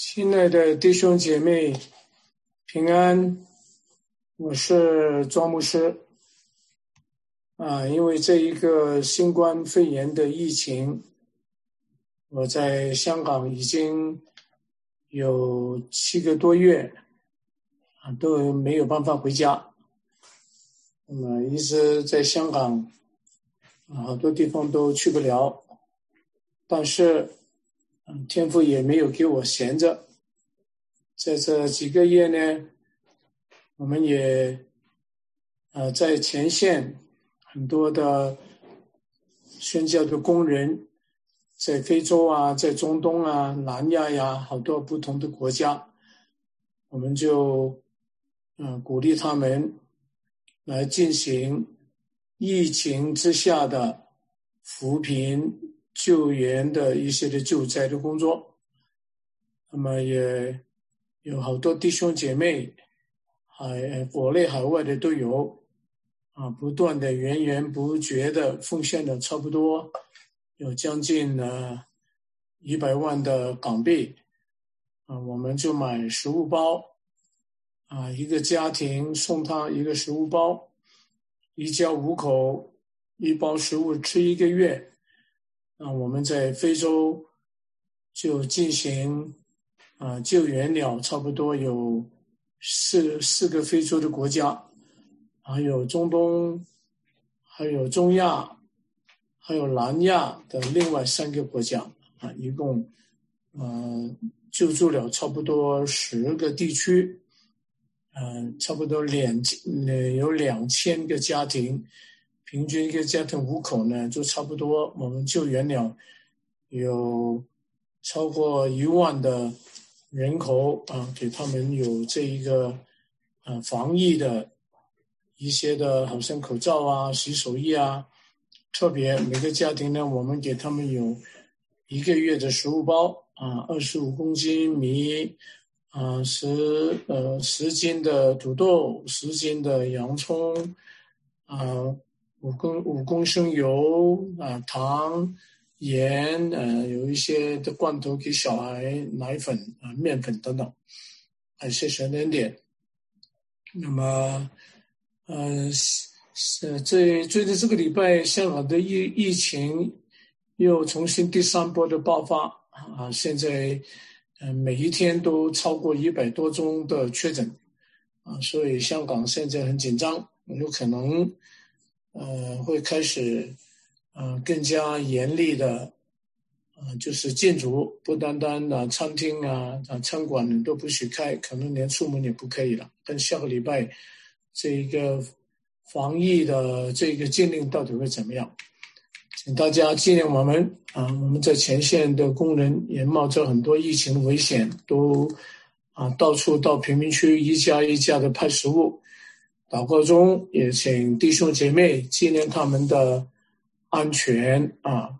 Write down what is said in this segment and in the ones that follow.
亲爱的弟兄姐妹，平安，我是庄牧师。因为这一个新冠肺炎的疫情，我在香港已经有7个多月都没有办法回家。那么一直在香港好多地方都去不了，但是天父也没有给我闲着。在这几个月呢，我们也在前线很多的宣教的工人，在非洲啊，在中东啊，南亚呀，好多不同的国家，我们就鼓励他们来进行疫情之下的扶贫救援的一些的救灾的工作。那么也有好多弟兄姐妹国内海外的都有不断的源源不绝的奉献了差不多有将近100万的港币我们就买食物包一个家庭送他一个食物包，一家5口一包食物吃1个月。我们在非洲就进行救援了差不多有四个非洲的国家，还有中东，还有中亚，还有南亚的另外3个国家一共救助了差不多10个地区，差不多有2000个家庭，平均一个家庭5口呢，就差不多我们救援了有超过1万的人口给他们有这一个防疫的一些的好像口罩啊、洗手液啊，特别每个家庭呢，我们给他们有1个月的食物包25公斤米10斤的土豆，10斤的洋葱5公升油糖盐有一些的罐头给小孩奶粉面粉等等一些小点点。那么最近这个礼拜香港的疫情又重新第3波的爆发现在每一天都超过100多宗的确诊所以香港现在很紧张，有可能会开始更加严厉的就是禁足，不单单餐厅餐馆都不许开，可能连出门也不可以了。但下个礼拜这一个防疫的这个禁令到底会怎么样？请大家纪念我们我们在前线的工人也冒着很多疫情的危险，都到处到贫民区一家一家的派食物。祷告中也请弟兄姐妹纪念他们的安全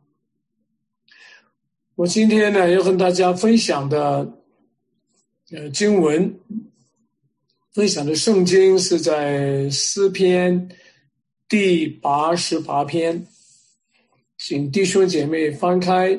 我今天呢要跟大家分享的经文，分享的圣经是在诗篇第88篇，请弟兄姐妹翻开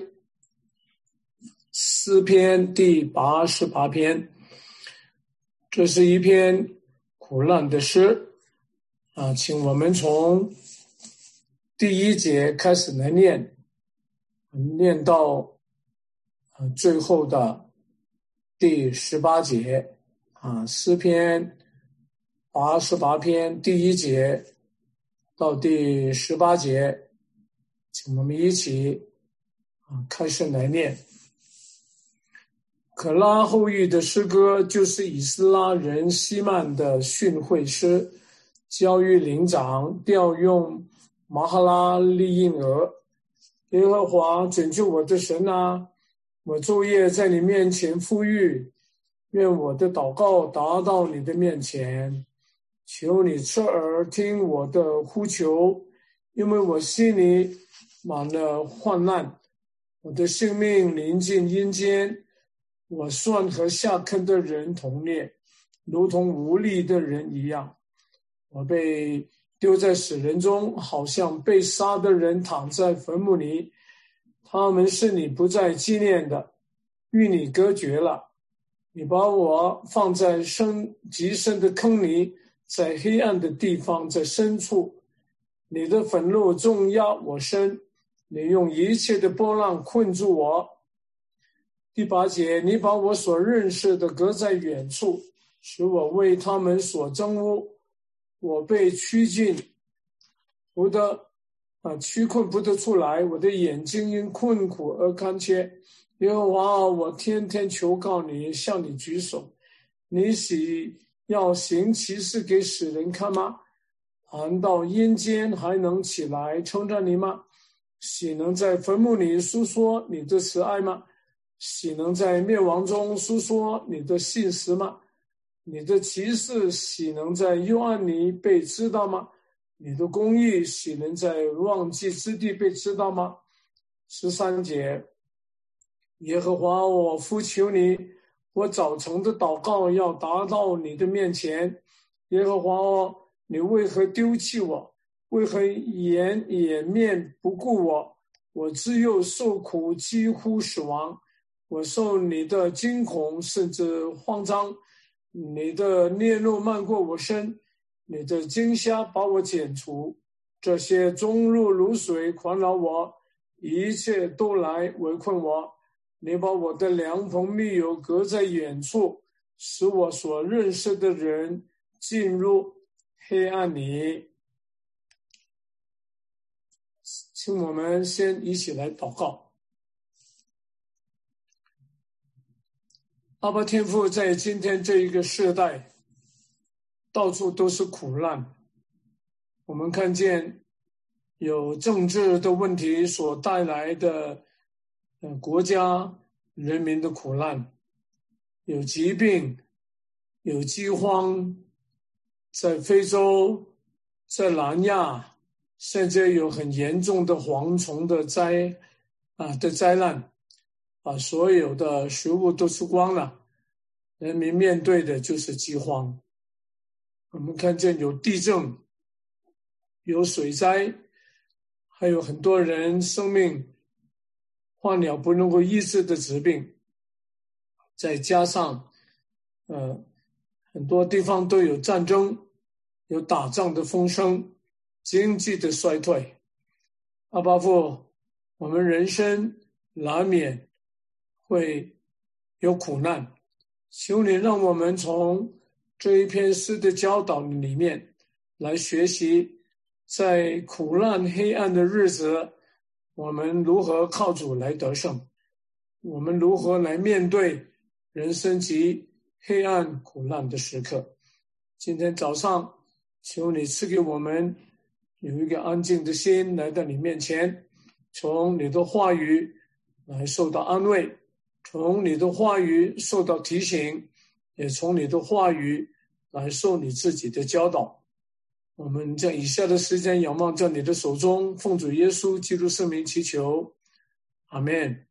诗篇第88篇。这是一篇苦难的诗请我们从第1节开始来念到最后的第18节诗篇88篇第1节到第18节，请我们一起开始来念。可拉后裔的诗歌就是以斯拉人希曼的训诲诗，教育灵长，调用马哈拉利婴儿。耶和华拯救我的神我昼夜在你面前呼吁，愿我的祷告达到你的面前，求你侧耳听我的呼求，因为我心里满了患难，我的性命临近阴间，我算和下坑的人同列，如同无力的人一样。我被丢在死人中，好像被杀的人躺在坟墓里。他们是你不再纪念的，与你隔绝了。 你把我放在极深的坑里，在黑暗的地方，在深处。你的愤怒重压我身，你用一切的波浪困住我。第8节，你把我所认识的隔在远处，使我为他们所憎恶。我被拘禁，屈困不得出来，我的眼睛因困苦而干切。耶和华，我天天求告你，向你举手。你喜要行奇事给死人看吗？难道阴间还能起来称赞你吗？岂能在坟墓里诉说你的慈爱吗？岂能在灭亡中诉说你的信实吗？你的奇事岂能在幽暗里被知道吗？你的公义岂能在忘记之地被知道吗？13节，耶和华，我呼求你，我早晨的祷告要达到你的面前。耶和华，你为何丢弃我？为何掩面不顾我？我自幼受苦，几乎死亡。我受你的惊恐，甚至慌张。你的烈怒漫过我身，你的惊吓把我剪除。这些终日如水，困扰我，一切都来围困我。你把我的良朋密友隔在远处，使我所认识的人进入黑暗里。请我们先一起来祷告。阿爸天父，在今天这一个世代，到处都是苦难。我们看见有政治的问题所带来的国家人民的苦难，有疾病，有饥荒，在非洲，在南亚，甚至有很严重的蝗虫的灾难，所有的食物都吃光了，人民面对的就是饥荒。我们看见有地震，有水灾，还有很多人生命患了不能够医治的疾病，再加上很多地方都有战争，有打仗的风声，经济的衰退。阿爸父，我们人生难免会有苦难，求你让我们从这一篇诗的教导里面来学习，在苦难黑暗的日子，我们如何靠主来得胜，我们如何来面对人生及黑暗苦难的时刻。今天早上求你赐给我们有一个安静的心来到你面前，从你的话语来受到安慰，从你的话语受到提醒，也从你的话语来受你自己的教导。我们将以下的时间仰望在你的手中，奉主耶稣基督圣名祈求，阿们。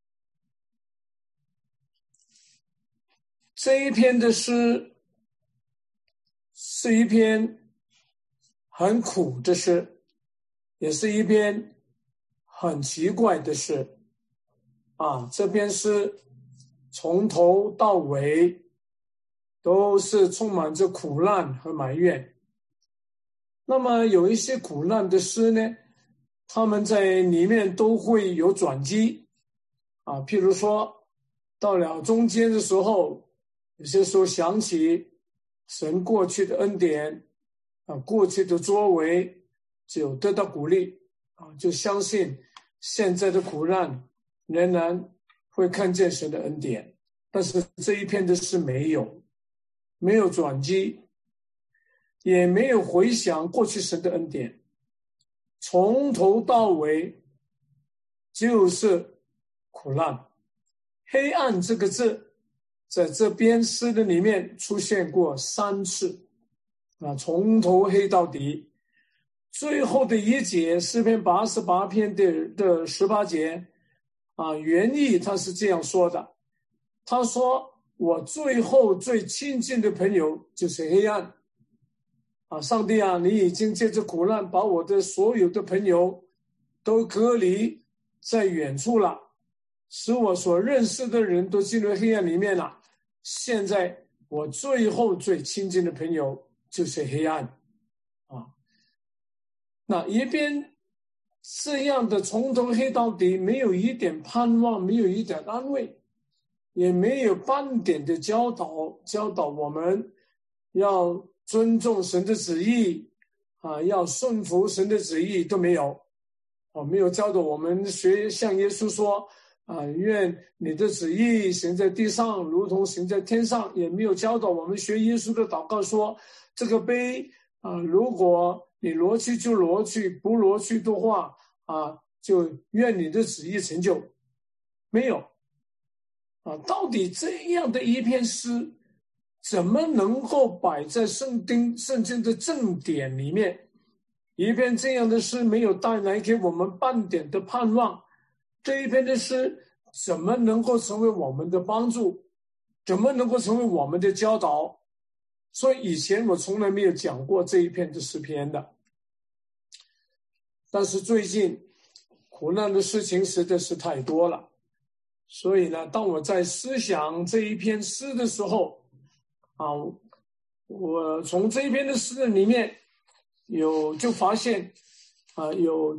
这一篇的诗是一篇很苦的诗，也是一篇很奇怪的诗这篇诗从头到尾都是充满着苦难和埋怨。那么有一些苦难的诗呢，他们在里面都会有转机譬如说到了中间的时候，有些时候想起神过去的恩典过去的作为，就得到鼓励就相信现在的苦难仍然会看见神的恩典。但是这一篇的诗没有转机，也没有回想过去神的恩典，从头到尾就是苦难。黑暗这个字在这篇诗的里面出现过3次从头黑到底。最后的一节，诗篇88篇的18节原意他是这样说的，他说我最后最亲近的朋友就是黑暗上帝你已经借着苦难把我的所有的朋友都隔离在远处了，使我所认识的人都进入黑暗里面了。 现在我最后最亲近的朋友就是黑暗啊。那一边这样的从头黑到底，没有一点盼望，没有一点安慰，也没有半点的教导我们要尊重神的旨意啊，要顺服神的旨意都没有啊，没有教导我们像耶稣说啊，愿你的旨意行在地上，如同行在天上，也没有教导我们学耶稣的祷告说，这个杯啊，如果你挪去就挪去，不挪去的话啊，就愿你的旨意成就。没有啊，到底这样的一篇诗怎么能够摆在圣经的正典里面？一篇这样的诗没有带来给我们半点的盼望，这一篇的诗怎么能够成为我们的帮助？怎么能够成为我们的教导？所以以前我从来没有讲过这一篇的诗篇的。但是最近苦难的事情实在是太多了，所以呢，当我在思想这一篇诗的时候啊，我从这一篇的诗里面就发现啊，有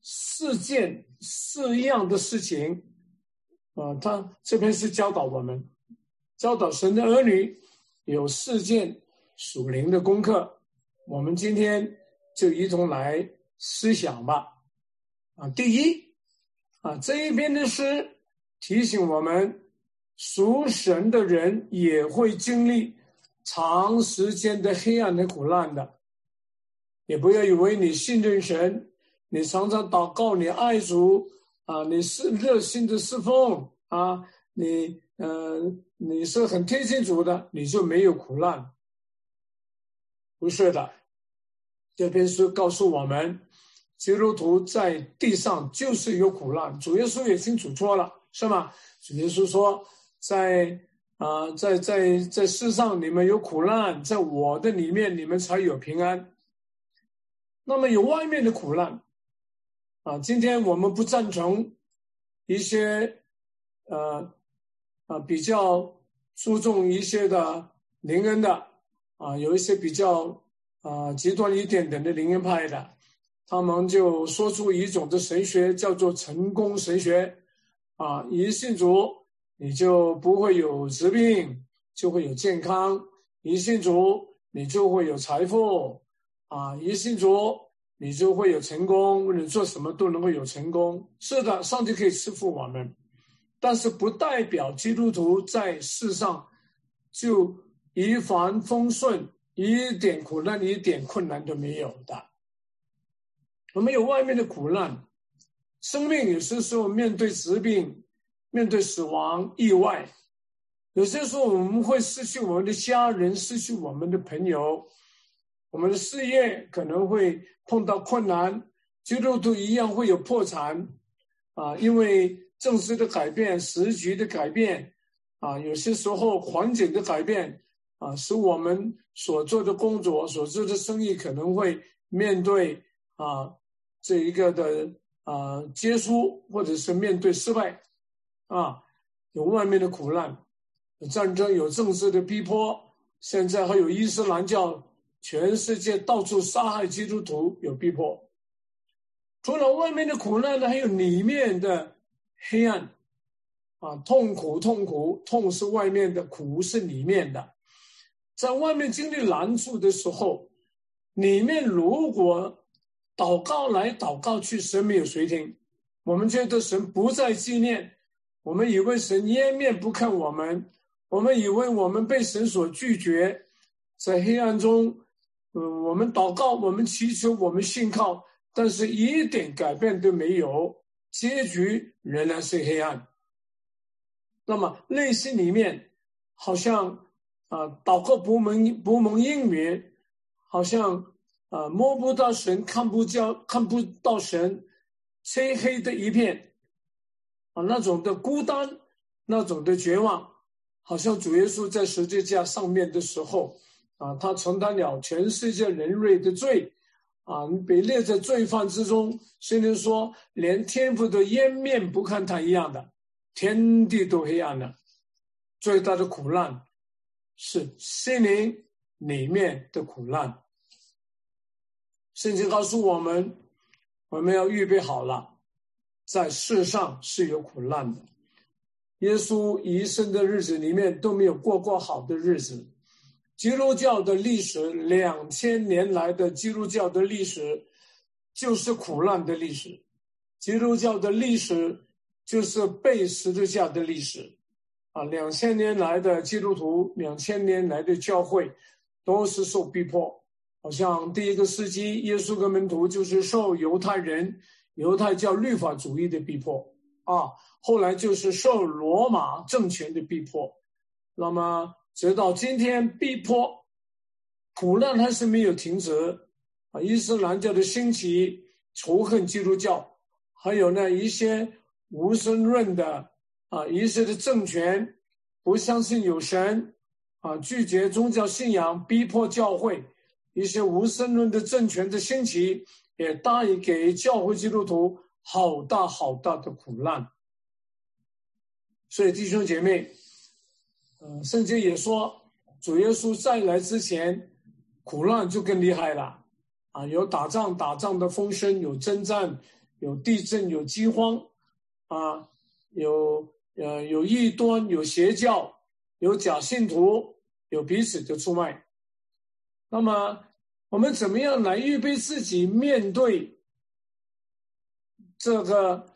四样的事情啊，他这篇是教导我们，教导神的儿女有4件属灵的功课，我们今天就一同来思想吧。啊，第一啊，这一篇的诗提醒我们，属神的人也会经历长时间的黑暗的苦难的。也不要以为你信任神，你常常祷告，你爱主啊，你是热心的侍奉啊，你是很贴近主的，你就没有苦难。不是的，这篇书告诉我们，基督徒在地上就是有苦难，主耶稣也清楚说了，是吗？主耶稣说，在世上你们有苦难，在我的里面你们才有平安。那么有外面的苦难啊，今天我们不赞成一些比较注重一些的灵恩的啊，有一些比较极端一点点的灵恩派的，他们就说出一种的神学叫做成功神学啊，一信主你就不会有疾病，就会有健康，一信主你就会有财富啊，一信主你就会有成功，你做什么都能够有成功。是的，上帝可以赐福我们，但是不代表基督徒在世上就一帆风顺，一点苦难一点困难都没有的。我们有外面的苦难，生命有些时候面对疾病，面对死亡意外，有些时候我们会失去我们的家人，失去我们的朋友，我们的事业可能会碰到困难，基督徒一样会有破产啊，因为政治的改变，时局的改变啊，有些时候环境的改变啊，使我们所做的工作，所做的生意可能会面对这一个的结束，或者是面对失败啊，有外面的苦难，有战争，有政治的逼迫，现在还有伊斯兰教，全世界到处杀害基督徒，有逼迫。除了外面的苦难呢，还有里面的黑暗啊，痛是外面的，苦是里面的。在外面经历难处的时候，里面如果祷告来祷告去，神没有垂听，我们觉得神不再纪念，我们以为神掩面不看我们，我们以为我们被神所拒绝，在黑暗中我们祷告，我们祈求，我们信靠，但是一点改变都没有，结局仍然是黑暗。那么内心里面好像祷告不蒙应允，好像摸不到神，看不到神，漆黑的一片那种的孤单，那种的绝望，好像主耶稣在十字架上面的时候他承担了全世界人类的罪被列在罪犯之中，甚至说连天父都掩面不看他一样的，天地都黑暗了。最大的苦难是心灵里面的苦难。圣经告诉我们，我们要预备好了，在世上是有苦难的。耶稣一生的日子里面都没有过好的日子。基督教的历史，2000年来的基督教的历史就是苦难的历史。基督教的历史就是背十字架的历史2000年来的基督徒，2000年来的教会都是受逼迫。好像第一个世纪耶稣跟门徒就是受犹太教律法主义的逼迫后来就是受罗马政权的逼迫。那么直到今天，逼迫苦难还是没有停止伊斯兰教的兴起仇恨基督教，还有呢一些无神论的一些的政权不相信有神拒绝宗教信仰，逼迫教会，一些无神论的政权的兴起也带给教会基督徒好大的苦难。所以弟兄姐妹，圣经也说主耶稣再来之前苦难就更厉害了有打仗的风声，有征战，有地震，有饥荒有异端，有邪教，有假信徒，有彼此的出卖。那么我们怎么样来预备自己面对这个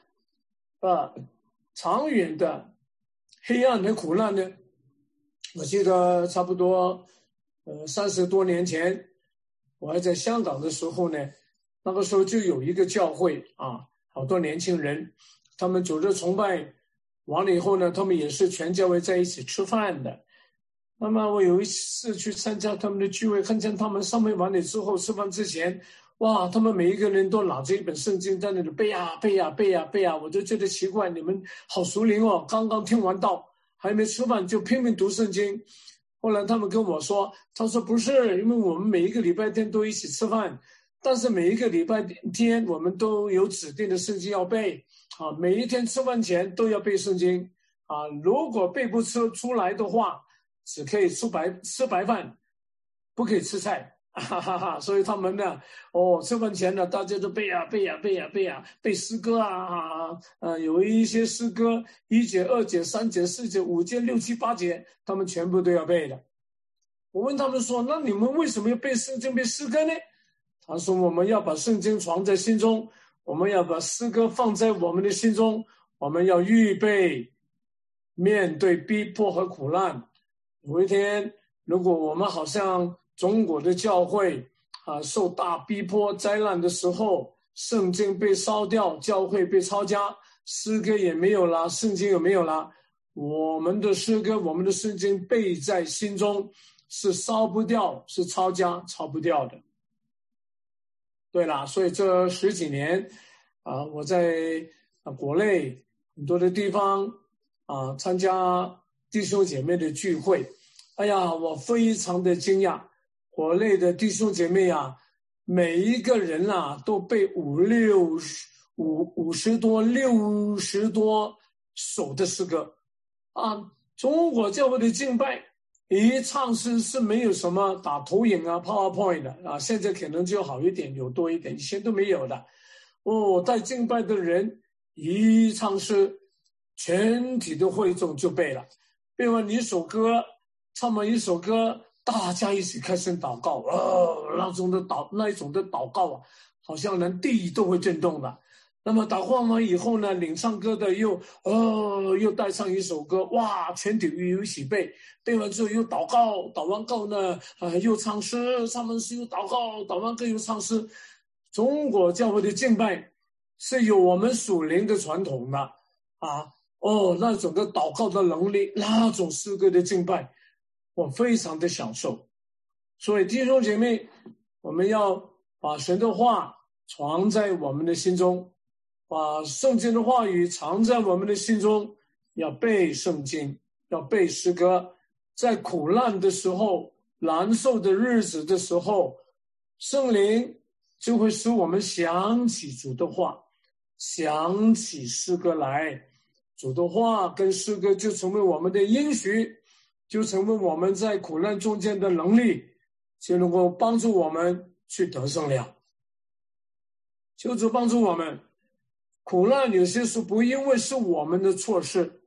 长远的黑暗和苦难呢？我记得差不多30多年前，我还在香港的时候呢，那个时候就有一个教会好多年轻人，他们组织崇拜完了以后呢，他们也是全教会在一起吃饭的。那么我有一次去参加他们的聚会，看见他们上面完了之后，吃饭之前，哇，他们每一个人都拿着一本圣经在那里背我就觉得奇怪，你们好熟龄哦，刚刚听完道还没吃饭就拼命读圣经。后来他们跟我说，他说不是，因为我们每一个礼拜天都一起吃饭，但是每一个礼拜天我们都有指定的圣经要背每一天吃饭前都要背圣经如果背不出来的话，只可以吃白饭，不可以吃菜所以他们呢吃饭前呢大家都背背诗歌有一些诗歌1节2节3节4节5节6、7、8节他们全部都要背的。我问他们说，那你们为什么要背圣经背诗歌呢？他说，我们要把圣经藏在心中，我们要把诗歌放在我们的心中，我们要预备面对逼迫和苦难。有一天如果我们好像中国的教会受大逼迫灾难的时候，圣经被烧掉，教会被抄家，诗歌也没有了，圣经也没有了，我们的诗歌我们的圣经背在心中，是烧不掉，是抄家抄不掉的。对了，所以这10几年我在国内很多的地方参加弟兄姐妹的聚会，哎呀，我非常的惊讶，国内的弟兄姐妹每一个人都背50多60多首的诗歌中国教会的敬拜一唱诗是没有什么打投影PowerPoint 的现在可能就好一点，有多一点，以前都没有的带敬拜的人一唱诗，全体的会众就背了，背完一首歌，唱完一首歌，大家一起开始祷告那一种的祷告好像连地都会震动的。那么祷告完以后呢，领唱歌的又带唱一首歌，哇，全体又一起背，背完之后又祷告，祷完告呢又唱诗，唱完诗又祷告，祷完歌又唱诗。中国教会的敬拜是有我们属灵的传统的那种的祷告的能力，那种诗歌的敬拜我非常的享受。所以弟兄姐妹，我们要把神的话藏在我们的心中，把圣经的话语藏在我们的心中，要背圣经，要背诗歌。在苦难的时候，难受的日子的时候，圣灵就会使我们想起主的话，想起诗歌来，主的话跟诗歌就成为我们的应许， 就成为我们在苦难中间的能力，就能够帮助我们去得胜了。求主帮助我们，苦难有些时候不因为是我们的错事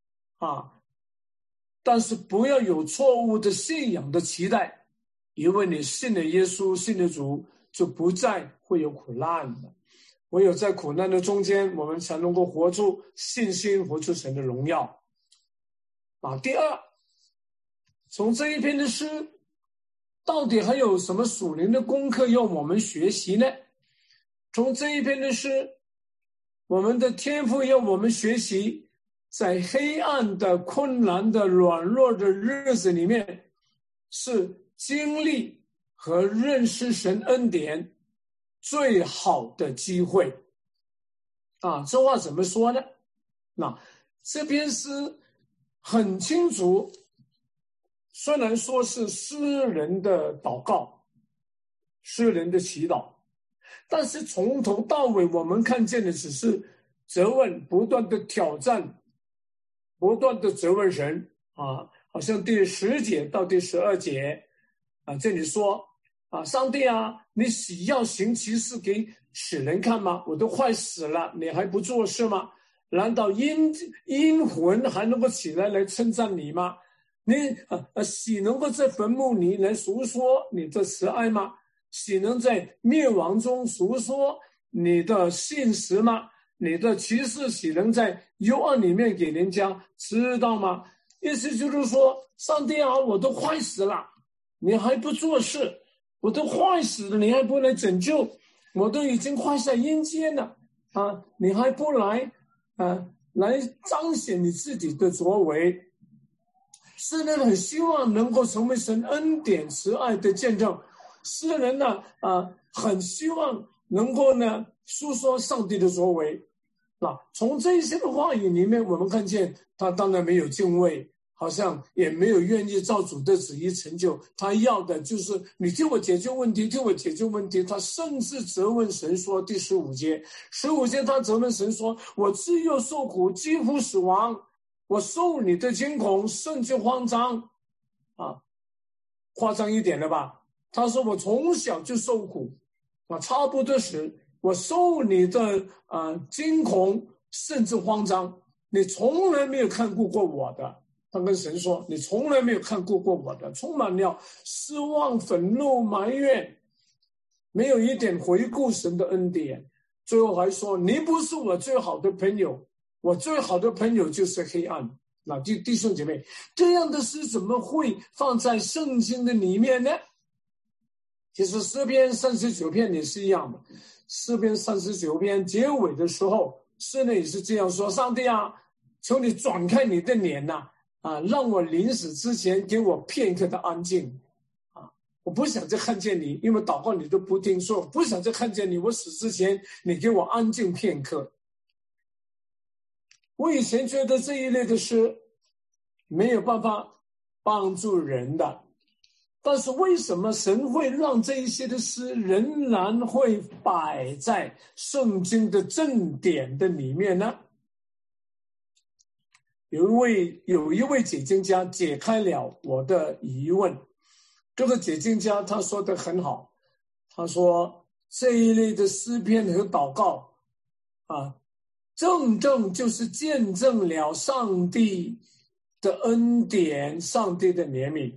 但是不要有错误的信仰的期待，因为你信了耶稣，信了主，就不再会有苦难了。唯有在苦难的中间，我们才能够活出信心，活出神的荣耀。第二，从这一篇的诗，到底还有什么属灵的功课要我们学习呢？从这一篇的诗，我们的天父要我们学习，在黑暗的、困难的、软弱的日子里面，是经历和认识神恩典最好的机会。这话怎么说呢？这篇诗很清楚，虽然说是诗人的祷告，诗人的祈祷，但是从头到尾我们看见的只是责问，不断的挑战，不断的责问神好像第10节到第12节这里说上帝你喜要行奇事给死人看吗？我都快死了，你还不做事吗？难道阴魂还能够起来称赞你吗？你岂能够在坟墓里来述说你的慈爱吗？岂能在灭亡中述说你的信实吗？你的奇事岂能在幽暗里面给人家知道吗？意思就是说，上帝我都快死了，你还不做事，我都快死了，你还不来拯救，我都已经快在阴间了你还不来彰显你自己的作为。诗人很希望能够成为神恩典慈爱的见证，诗人很希望能够述说上帝的作为。从这些的话语里面，我们看见他当然没有敬畏，好像也没有愿意照主的旨意成就，他要的就是你替我解决问题，替我解决问题。他甚至责问神说，第15节他责问神说，我自幼受苦，几乎死亡，我受你的惊恐，甚至慌张夸张一点了吧？他说我从小就受苦差不多时我受你的惊恐，甚至慌张，你从来没有看顾过我的。他跟神说，你从来没有看顾过我的，充满了失望、愤怒、埋怨，没有一点回顾神的恩典。最后还说，你不是我最好的朋友，我最好的朋友就是黑暗。弟兄姐妹，这样的诗怎么会放在圣经的里面呢？其实诗篇39篇也是一样的，诗篇39篇结尾的时候，诗人也是这样说，上帝求你转开你的脸让我临死之前给我片刻的安静我不想再看见你，因为祷告你都不听说，不想再看见你，我死之前你给我安静片刻。我以前觉得这一类的诗没有办法帮助人的，但是为什么神会让这一些的诗仍然会摆在圣经的正典的里面呢？有一位解经家解开了我的疑问。这个解经家他说得很好，他说这一类的诗篇和祷告正就是见证了上帝的恩典，上帝的怜悯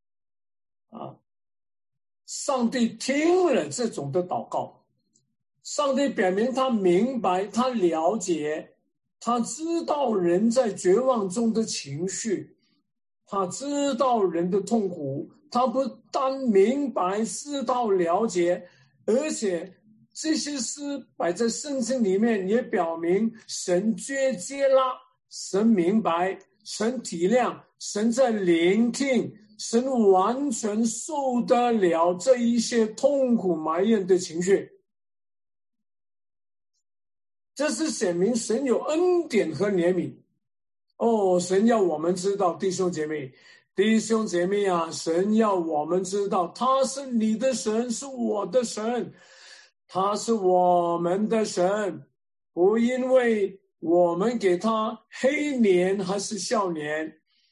上帝听了这种的祷告，上帝表明他明白，他了解，他知道人在绝望中的情绪，他知道人的痛苦，他不但明白知道了解，而且这些诗摆在圣经里面也表明神接纳，神明白，神体谅，神在聆听，神完全受得了这一些痛苦埋怨的情绪。这是显明神有恩典和怜悯神要我们知道，弟兄姐妹神要我们知道，他是你的神，是我的神，他是我们的神，不因为我们给他黑脸还是笑脸，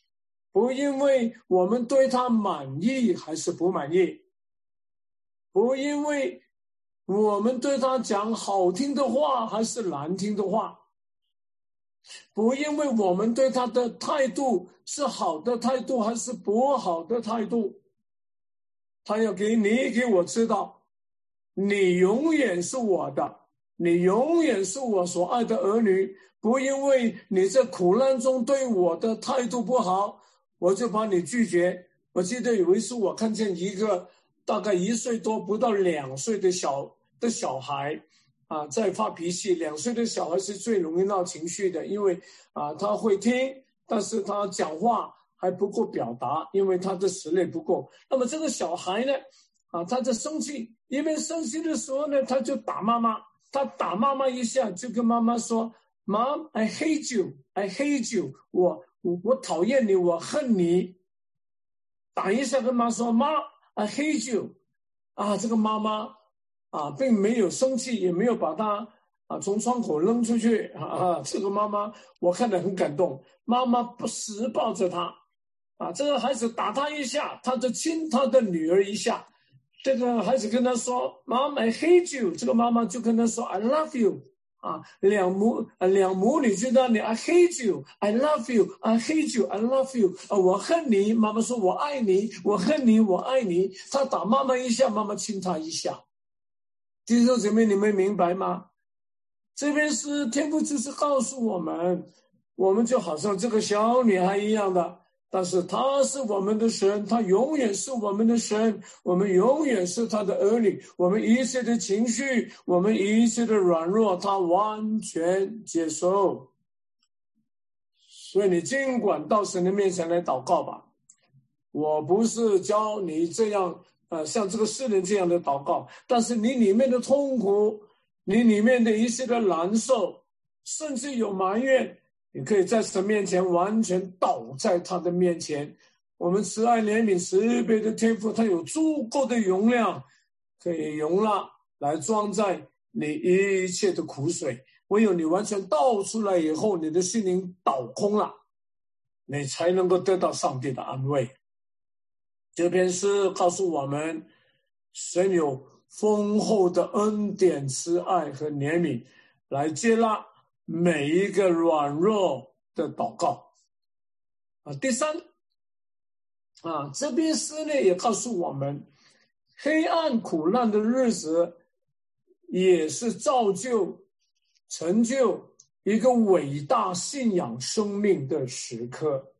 不因为我们对他满意还是不满意，不因为我们对他讲好听的话还是难听的话，不因为我们对他的态度是好的态度还是不好的态度，他要给我知道，你永远是我的，你永远是我所爱的儿女，不因为你在苦难中对我的态度不好，我就把你拒绝。我记得有一次我看见一个大概1岁多不到2岁的小孩在发脾气。2岁的小孩是最容易闹情绪的，因为他会听，但是他讲话还不够表达，因为他的实力不够。那么这个小孩呢他在生气，一边生气的时候呢，他就打妈妈，他打妈妈一下，就跟妈妈说 Mom, I hate you, I hate you， 我讨厌你，我恨你。打一下跟妈说 Mom, I hate you。 这个妈妈并没有生气，也没有把他从窗口扔出去这个妈妈我看得很感动，妈妈不时抱着他这个孩子打他一下，他就亲他的女儿一下。这个孩子跟他说 Mom, I hate you， 这个妈妈就跟他说 I love you。两母女去那里 I hate you, I love you, I hate you, I love you。我恨你，妈妈说我爱你，我恨你，我爱你。他打妈妈一下，妈妈亲他一下。弟兄姐妹，你们明白吗？这边是天父就是告诉我们，我们就好像这个小女孩一样的，但是他是我们的神，他永远是我们的神，我们永远是他的儿女，我们一切的情绪，我们一切的软弱，他完全接受。所以你尽管到神的面前来祷告吧，我不是教你这样像这个世人这样的祷告，但是你里面的痛苦，你里面的一些的难受，甚至有埋怨，你可以在神面前完全倒在他的面前。我们慈爱怜悯慈悲的天父，他有足够的容量可以容纳来装载你一切的苦水。唯有你完全倒出来以后，你的心灵倒空了，你才能够得到上帝的安慰。这篇诗告诉我们，神有丰厚的恩典、慈爱和怜悯来接纳每一个软弱的祷告。第三这篇诗呢也告诉我们，黑暗苦难的日子也是造就成就一个伟大信仰生命的时刻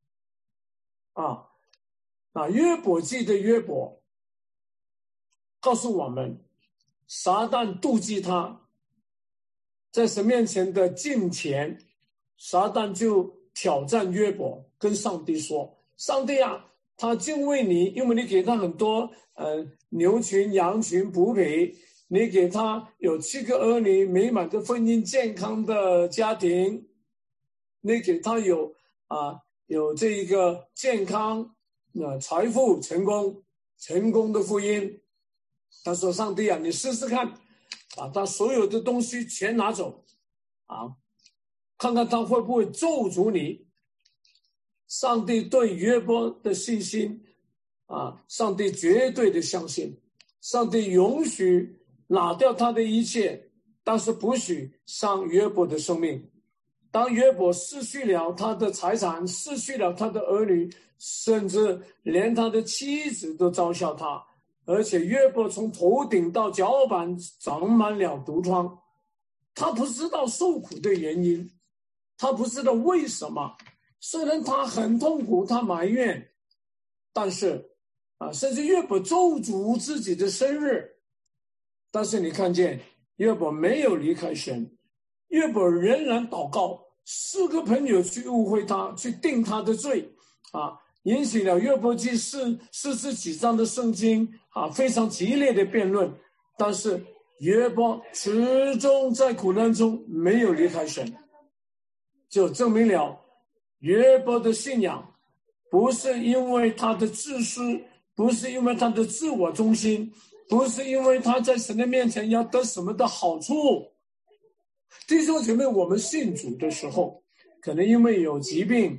约伯记的约伯告诉我们，撒旦妒忌他，在神面前的敬虔，撒旦就挑战约伯，跟上帝说，上帝他敬畏你，因为你给他很多牛群、羊群、仆婢，你给他有7个儿女，美满的婚姻，健康的家庭，你给他有这一个健康财富、成功的福音。他说，上帝你试试看，把他所有的东西全拿走看看他会不会咒诅你。上帝对约伯的信心上帝绝对的相信，上帝允许拿掉他的一切，但是不许伤约伯的生命。当约伯失去了他的财产，失去了他的儿女，甚至连他的妻子都嘲笑他，而且约伯从头顶到脚板长满了毒疮，他不知道受苦的原因，他不知道为什么。虽然他很痛苦，他埋怨，但是甚至约伯咒诅自己的生日，但是你看见约伯没有离开神，约伯仍然祷告，4个朋友去误会他，去定他的罪引起了约伯记40几章的圣经非常激烈的辩论。但是约伯始终在苦难中没有离开神，就证明了约伯的信仰不是因为他的自私，不是因为他的自我中心，不是因为他在神的面前要得什么的好处。弟兄姐妹，我们信主的时候，可能因为有疾病，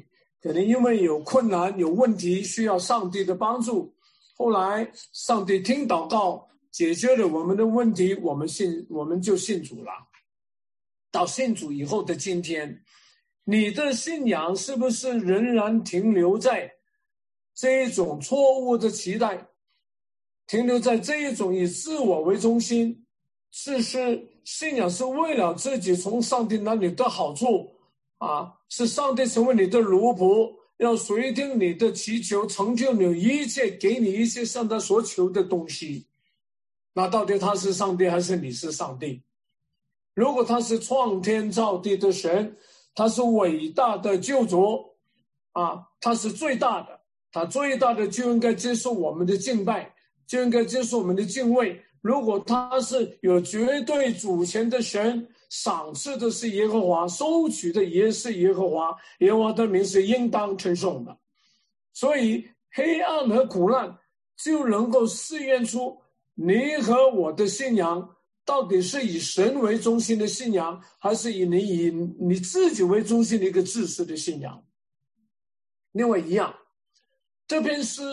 可能因为有困难有问题需要上帝的帮助，后来上帝听祷告解决了我们的问题，我们就信主了。到信主以后的今天，你的信仰是不是仍然停留在这一种错误的期待，停留在这一种以自我为中心，是信仰是为了自己从上帝那里得好处是上帝成为你的奴仆，要随听你的祈求，成就你一切，给你一切向他所求的东西。那到底他是上帝还是你是上帝？如果他是创天造地的神，他是伟大的救主他是最大的，他最大的就应该接受我们的敬拜，就应该接受我们的敬畏。如果他是有绝对主权的神，赏赐的是耶和华，收取的也是耶和华，耶和华的名是应当称颂的。所以黑暗和苦难就能够试验出你和我的信仰到底是以神为中心的信仰，还是以你自己为中心的一个自私的信仰。另外一样，这篇诗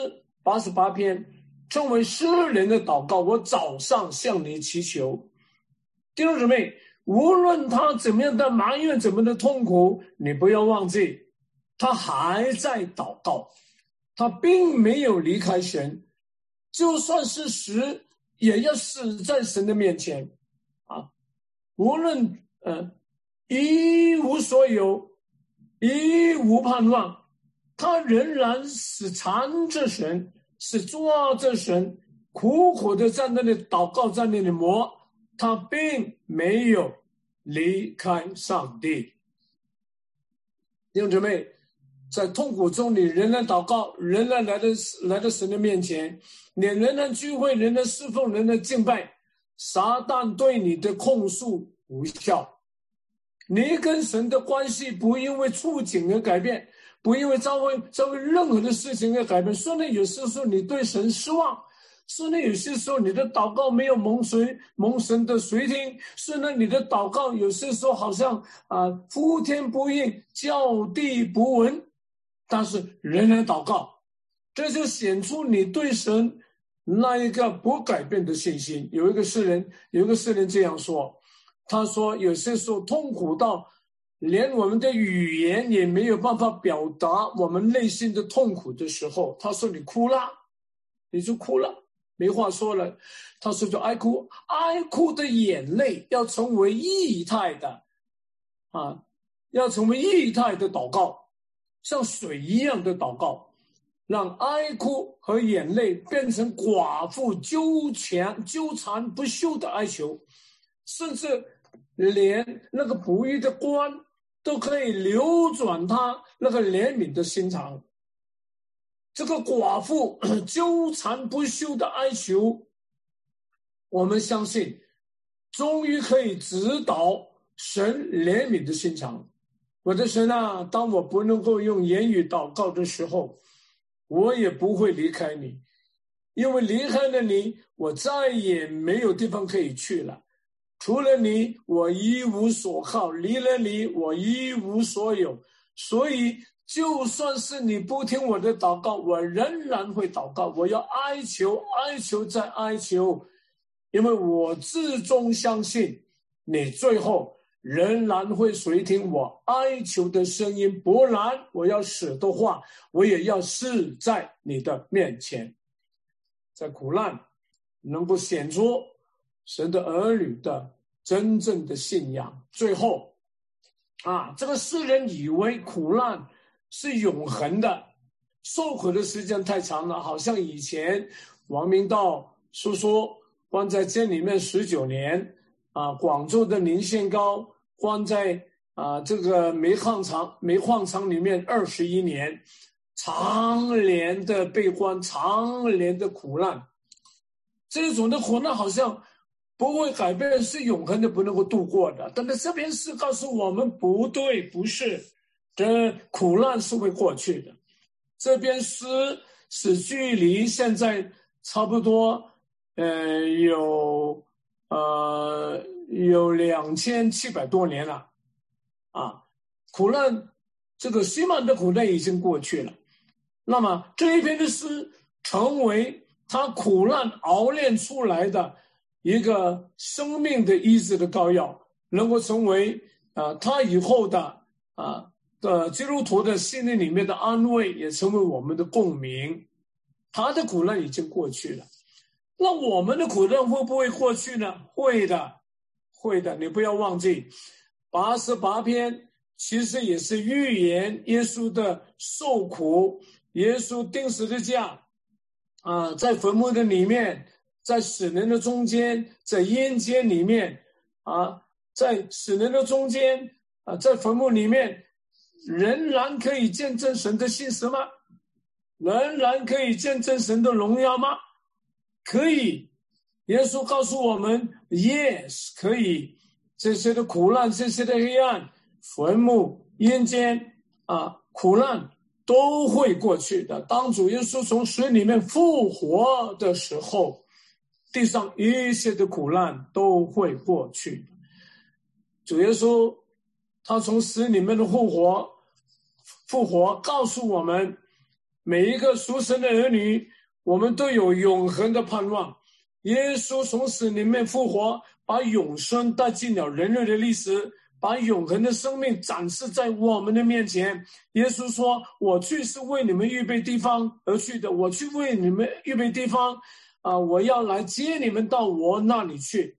88篇称为诗人的祷告，我早上向你祈求。弟兄姊妹，无论他怎么样的埋怨，怎么的痛苦，你不要忘记，他还在祷告，他并没有离开神，就算是死也要死在神的面前无论一无所有，一无盼望，他仍然是缠着神，是抓着神，苦苦的在那里祷告，在那里磨，他并没有离开上帝。弟兄姊妹，在痛苦中你仍然祷告，仍然来到神的面前，你仍然聚会，仍然侍奉，仍然敬拜，撒旦对你的控诉无效。你跟神的关系不因为处境而改变，不因为遭遇任何的事情而改变。虽然有些时候你对神失望，虽然有些时候你的祷告没有蒙神的垂听，虽然你的祷告有些时候好像呼天不应，叫地不闻，但是仍然祷告，这就显出你对神那一个不改变的信心。有一个诗人这样说，他说有些时候痛苦到连我们的语言也没有办法表达我们内心的痛苦的时候，他说你哭了，你就哭了，没话说了。他说就爱哭，爱哭的眼泪要成为液态的要成为液态的祷告，像水一样的祷告，让哀哭和眼泪变成寡妇纠缠不休的哀求，甚至连那个不义的官都可以扭转他那个怜悯的心肠。这个寡妇纠缠不休的哀求，我们相信终于可以指导神怜悯的心肠。我的神啊，当我不能够用言语祷告的时候，我也不会离开你，因为离开了你，我再也没有地方可以去了。除了你，我一无所靠；离了你，我一无所有。所以，就算是你不听我的祷告，我仍然会祷告。我要哀求，哀求再哀求，因为我至终相信，你最后仍然会垂听我哀求的声音。不然，我要死的话，我也要死在你的面前。在苦难能够显出神的儿女的真正的信仰。最后这个世人以为苦难是永恒的，受苦的时间太长了，好像以前王明道叔叔关在监里面19年广州的林宪高关在这个煤矿厂里面21年，常年的被关，常年的苦难，这种的苦难好像不会改变，是永恒的，不能够度过的。但是这篇诗告诉我们不对，不是，这苦难是会过去的。这篇诗是距离现在差不多有2700多年了苦难这个西曼的苦难已经过去了。那么这一篇的诗成为他苦难熬炼出来的一个生命的医治的膏药，能够成为他以后的基督徒的心灵里面的安慰，也成为我们的共鸣。他的苦难已经过去了，那我们的苦难会不会过去呢？会的，会的。你不要忘记88篇其实也是预言耶稣的受苦，耶稣钉十字架在坟墓的里面，在死人的中间，在阴间里面在死人的中间在坟墓里面，仍然可以见证神的信实吗？仍然可以见证神的荣耀吗？可以。耶稣告诉我们 yes， 可以。这些的苦难，这些的黑暗，坟墓、阴间苦难都会过去的。当主耶稣从死里面复活的时候，地上一切的苦难都会过去。主耶稣他从死里面的复活告诉我们，每一个属神的儿女，我们都有永恒的盼望。耶稣从死里面复活，把永生带进了人类的历史，把永恒的生命展示在我们的面前。耶稣说，我去是为你们预备地方而去的，我去为你们预备地方我要来接你们到我那里去。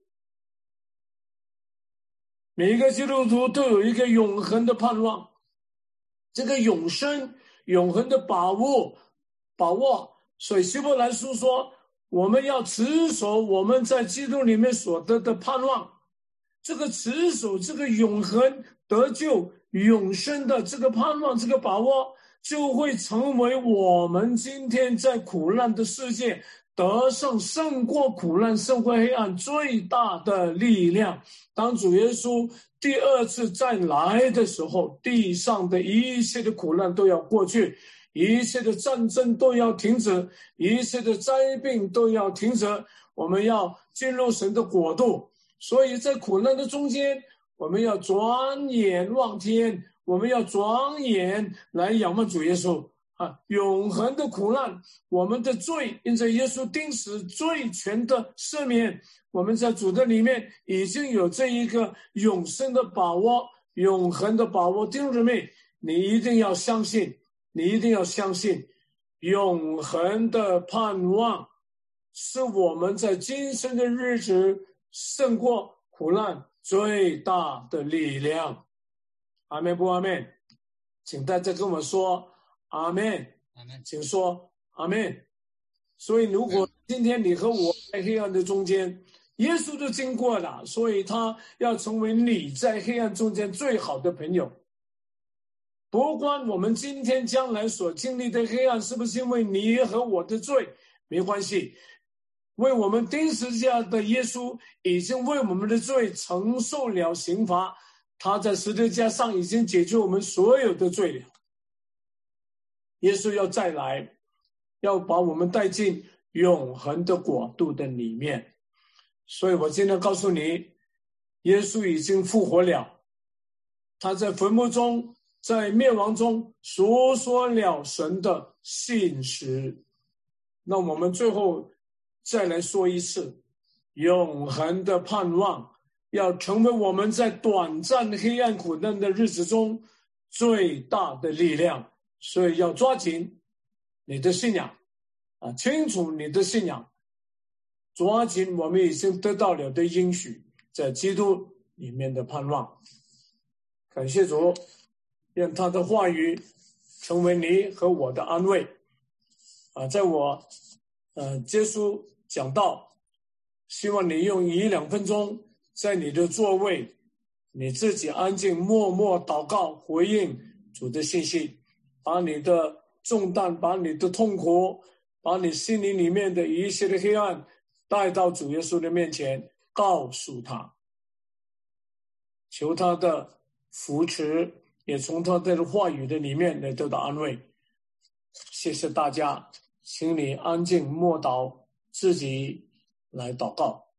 每一个基督徒都有一个永恒的盼望，这个永生永恒的把握。所以希伯来书说，我们要持守我们在基督里面所得的盼望。这个持守这个永恒得救永生的这个盼望，这个把握，就会成为我们今天在苦难的世界得胜过苦难，胜过黑暗最大的力量。当主耶稣第二次再来的时候，地上的一切的苦难都要过去，一切的战争都要停止，一切的灾病都要停止，我们要进入神的国度。所以在苦难的中间，我们要转眼望天，我们要转眼来仰望主耶稣永恒的苦难，我们的罪因着耶稣钉死罪全的赦免，我们在主的里面已经有这一个永生的把握，永恒的把握。弟兄姊妹，你一定要相信，你一定要相信，永恒的盼望是我们在今生的日子胜过苦难最大的力量。阿们不阿们？请大家跟我说阿们，请说阿们。所以如果今天你和我在黑暗的中间，耶稣都经过了，所以他要成为你在黑暗中间最好的朋友。不管我们今天将来所经历的黑暗是不是因为你和我的罪，没关系，为我们钉十字架的耶稣已经为我们的罪承受了刑罚，他在十字架上已经解决我们所有的罪了。耶稣要再来，要把我们带进永恒的国度的里面。所以我今天告诉你，耶稣已经复活了，他在坟墓中，在灭亡中述说了神的信实。那我们最后再来说一次，永恒的盼望要成为我们在短暂黑暗苦难的日子中最大的力量。所以要抓紧你的信仰清楚你的信仰，抓紧我们已经得到了的应许，在基督里面的盼望。感谢主，愿他的话语成为你和我的安慰在我结束讲道，希望你用1-2分钟在你的座位，你自己安静默默祷告，回应主的信息，把你的重担，把你的痛苦，把你心灵里面的一切的黑暗带到主耶稣的面前，告诉他，求他的扶持，也从他的话语的里面来得到安慰。谢谢大家，请你安静默祷，自己来祷告。